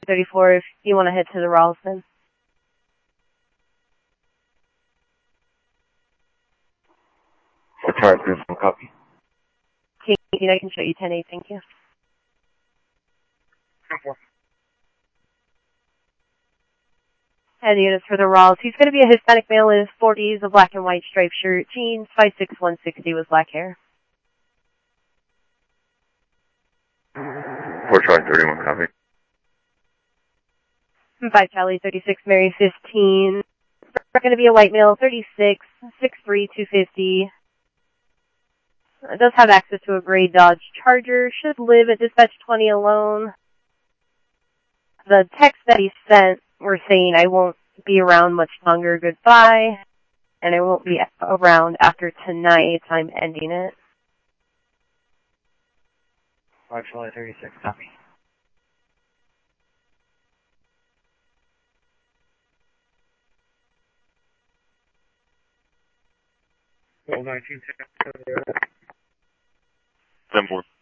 34 if you want to head to the Ralston. Charlie 31, copy. King, I can show you 10-8, thank you. 10-4. And the units for the Rawls. He's going to be a Hispanic male in his 40s, a black and white striped shirt, jeans, 5'6", 160 with black hair. 4 Charlie 31, copy. 5 Charlie 36, Mary 15. We're going to be a white male, 36, 6'3", 250. Does have access to a gray Dodge Charger. Should live at dispatch 20 alone. The text that he sent, we're saying I won't be around much longer. Goodbye. And I won't be around after tonight. I'm ending it. 5 Charlie 36, copy. Well, 19 10 4.